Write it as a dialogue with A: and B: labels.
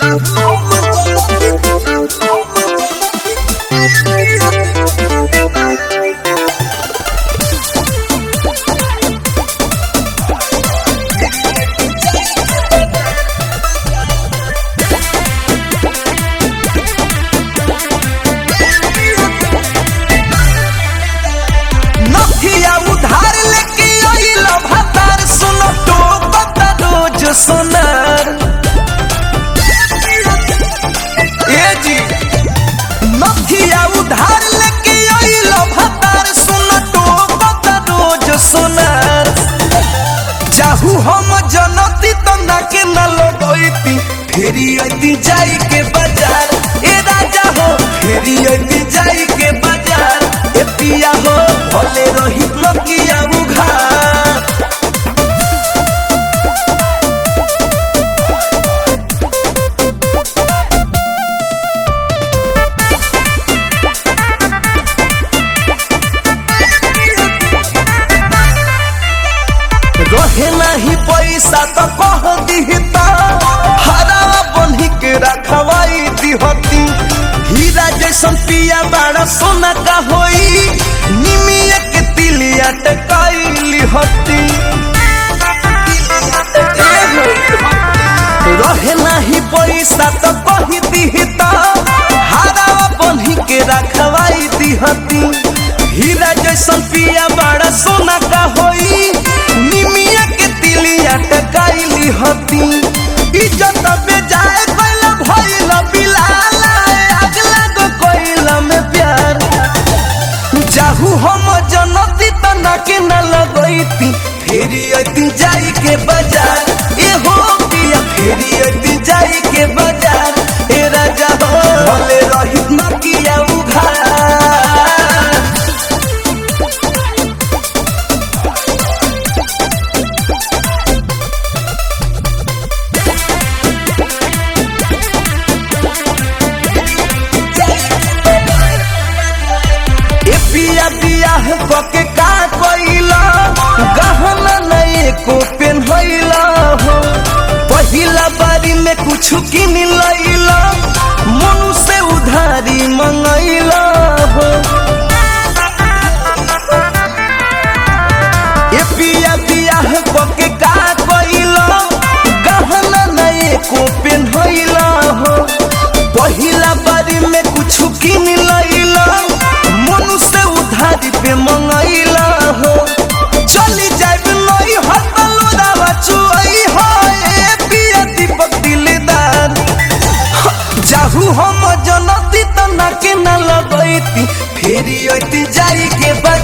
A: सोनार ए जी नथिया उधार लेके आइलो भतार सुन टोकत रोज सोनार चाहू हम जनती तना के न लगैती फेरी आती जाई के बाजार ए राजा हो फेरी आती जाई के बाजार ए पिया हो भले रही नथिया उधार रहे नहीं पैसा तो कह दिहता हरावा बन्ही के रखवाई दिहती हीरा जैसन पिया बड़ा सोना का होई निमिया के तिलिया टकाइली हती रहे नहीं पैसा तो कह दिहता हरावा बन्ही के रखवाई दिहती हीरा जैसन पिया बड़ा सोना का होई निमिया के तिलिया टकाइली हती इज्जत बेजाय कइला भइल बिलाला अगला को कइला में प्यार चाहू हम जनती तना के न लगैती फेरी आती जाई के बाजार ए हो पिया फेरी आती जाई के बाजार ए राजा हो भले रही नकिया उधार बियाह के का कइला गहना नए को पेन्हैला हो पहिला बारी में कुछ किन लैला मनु से उधारी मंगैला हो ए पिया बियाह के का कइला गहना नए को पेन्हैला हो पहिला बारी में कुछ किन लैला मनु से उधारी पे मंगैला हो चली जाए नई हतलो दावा चुई हो ए पिया दीपक दिलदार जाहू हम जनती तना के न लगैती फेरी आती जाई के